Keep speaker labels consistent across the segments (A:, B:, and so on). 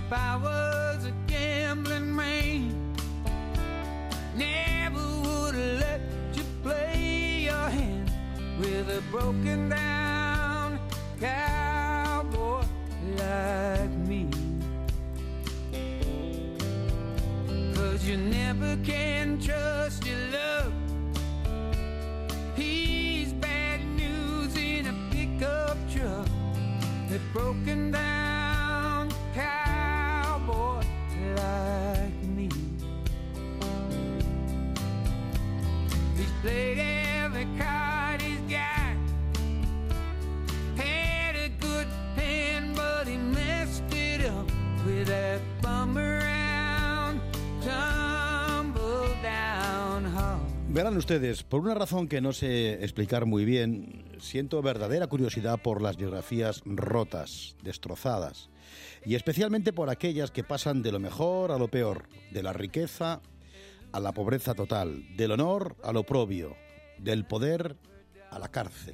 A: If I was a gambling man, never would have let you play your hand with a broken down cowboy like me. 'Cause you never can trust your love. He's bad news in a pickup truck. A broken down cowboy like me. He's played every card he's got. Had a good hand, but he messed it up with that bum around, tumble down hall.
B: Verán ustedes, por una razón que no sé explicar muy bien, siento verdadera curiosidad por las biografías rotas, destrozadas, y especialmente por aquellas que pasan de lo mejor a lo peor, de la riqueza a la pobreza total, del honor al oprobio, del poder a la cárcel.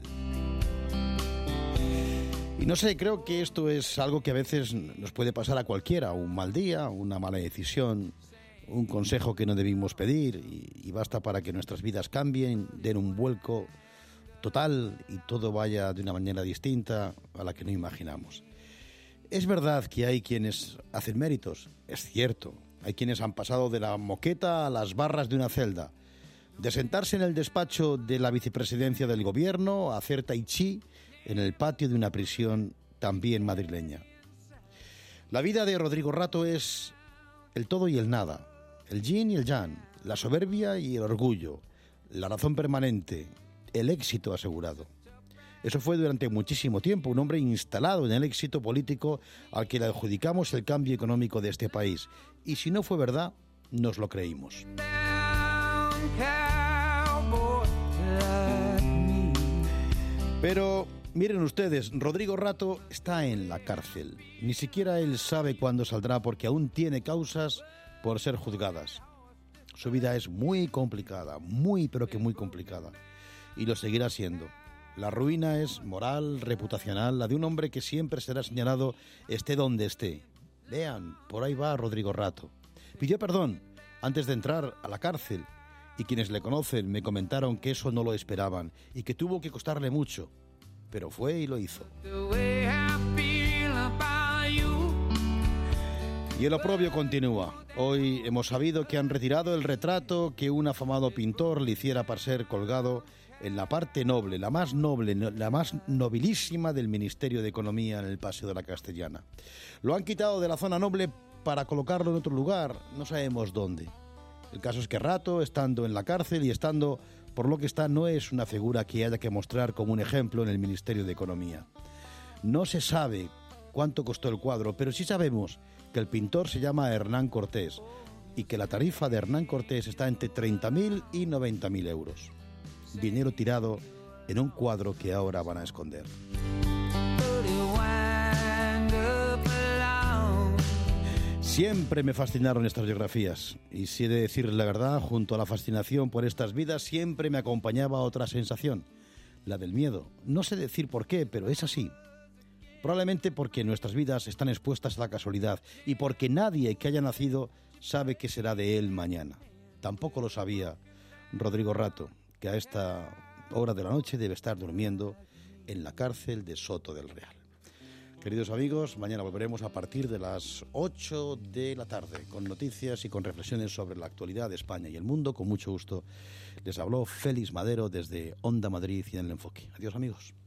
B: Y no sé, creo que esto es algo que a veces nos puede pasar a cualquiera, un mal día, una mala decisión, un consejo que no debimos pedir y basta para que nuestras vidas cambien, den un vuelco total y todo vaya de una manera distinta a la que no imaginamos. Es verdad que hay quienes hacen méritos, es cierto. Hay quienes han pasado de la moqueta a las barras de una celda, de sentarse en el despacho de la vicepresidencia del gobierno a hacer tai chi en el patio de una prisión también madrileña. La vida de Rodrigo Rato es el todo y el nada, el yin y el yang, la soberbia y el orgullo, la razón permanente, el éxito asegurado. Eso fue durante muchísimo tiempo, un hombre instalado en el éxito político al que le adjudicamos el cambio económico de este país. Y si no fue verdad, nos lo creímos. Pero miren ustedes, Rodrigo Rato está en la cárcel. Ni siquiera él sabe cuándo saldrá porque aún tiene causas por ser juzgadas. Su vida es muy complicada, muy pero que muy complicada. Y lo seguirá siendo. La ruina es moral, reputacional, la de un hombre que siempre será señalado esté donde esté. Vean, por ahí va Rodrigo Rato. Pidió perdón antes de entrar a la cárcel y quienes le conocen me comentaron que eso no lo esperaban y que tuvo que costarle mucho, pero fue y lo hizo. Y el oprobio continúa. Hoy hemos sabido que han retirado el retrato que un afamado pintor le hiciera para ser colgado en la parte noble, la más nobilísima del Ministerio de Economía en el Paseo de la Castellana. Lo han quitado de la zona noble para colocarlo en otro lugar, no sabemos dónde. El caso es que Rato, estando en la cárcel y estando por lo que está, no es una figura que haya que mostrar como un ejemplo en el Ministerio de Economía. No se sabe cuánto costó el cuadro, pero sí sabemos que el pintor se llama Hernán Cortés y que la tarifa de Hernán Cortés está entre 30.000 y 90.000 euros. Dinero tirado en un cuadro que ahora van a esconder. Siempre me fascinaron estas biografías y si he de decir la verdad, junto a la fascinación por estas vidas siempre me acompañaba otra sensación, la del miedo. No sé decir por qué, pero es así. Probablemente porque nuestras vidas están expuestas a la casualidad y porque nadie que haya nacido sabe qué será de él mañana. Tampoco lo sabía Rodrigo Rato, que a esta hora de la noche debe estar durmiendo en la cárcel de Soto del Real. Queridos amigos, mañana volveremos a partir de las 8 de la tarde con noticias y con reflexiones sobre la actualidad de España y el mundo. Con mucho gusto les habló Félix Madero desde Onda Madrid y en El Enfoque. Adiós amigos.